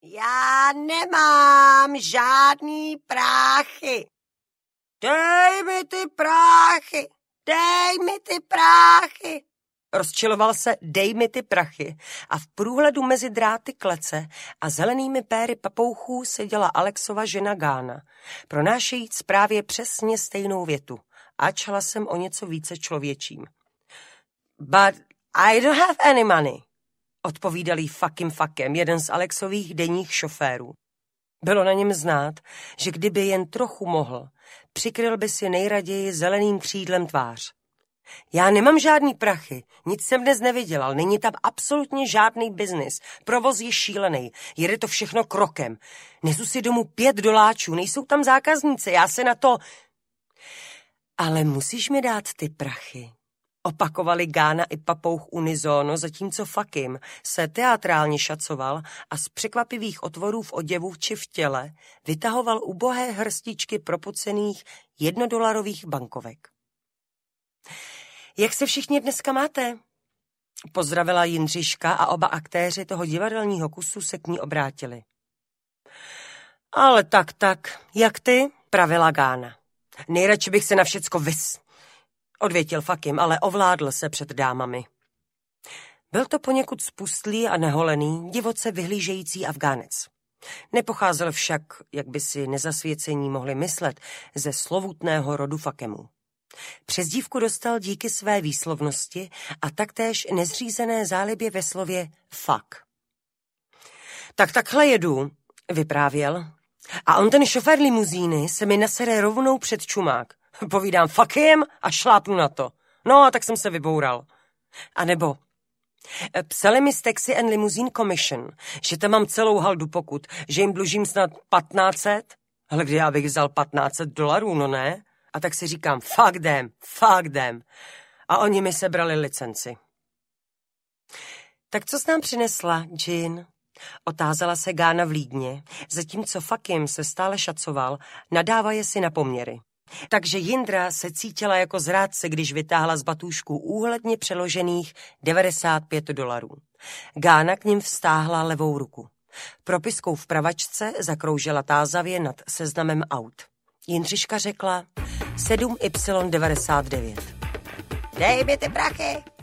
Já nemám žádný práchy. Dej mi ty práchy, dej mi ty práchy. Rozčiloval se dej mi ty prachy a v průhledu mezi dráty klece a zelenými péry papouchů seděla Alexova žena Gána, pronášejíc právě přesně stejnou větu. Ačala jsem o něco více člověčím. But I don't have any money, odpovídal jí fakem jeden z Alexových denních šoférů. Bylo na něm znát, že kdyby jen trochu mohl, přikryl by si nejraději zeleným křídlem tvář. Já nemám žádný prachy, nic jsem dnes nevydělal, není tam absolutně žádný biznis, provoz je šílený, jede to všechno krokem. Nesu si domů $5, nejsou tam zákazníci, já se na to... Ale musíš mi dát ty prachy, opakovali Gána i papouch unisono, zatímco Fakim se teatrálně šacoval a z překvapivých otvorů v oděvu či v těle vytahoval ubohé hrstičky propocených $1 bankovek. Jak se všichni dneska máte? Pozdravila Jindřiška a oba aktéři toho divadelního kusu se k ní obrátili. Ale tak, jak ty? Pravila Gána. Nejradši bych se na všecko odvětil Fakim, ale ovládl se před dámami. Byl to poněkud spustlý a neholený, divoce vyhlížející Afgánec. Nepocházel však, jak by si nezasvěcení mohli myslet, ze slovutného rodu Fakemů. Přezdívku dostal díky své výslovnosti a taktéž nezřízené zálibě ve slově fuck. Tak takhle jedu, vyprávěl, a on ten šofér limuzíny se mi nasere rovnou před čumák. Povídám fuckiem a šlápnu na to. No a tak jsem se vyboural. A nebo psali mi z Taxi and Limousine Commission, že tam mám celou haldu pokut, že jim dlužím snad 1500. Ale kdy já bych vzal $1500, no ne? A tak si říkám, fuck them. A oni mi sebrali licenci. Tak co jsi nám přinesla, Jean? Otázala se Gána vlídně, zatímco Fakim se stále šacoval, nadávaje si na poměry. Takže Jindra se cítila jako zrádce, když vytáhla z batůžku úhledně přeložených $95. Gána k ním vztáhla levou ruku. Propiskou v pravačce zakroužila tázavě nad seznamem aut. Jindřiška řekla 7Y99. Dej mi ty prachy,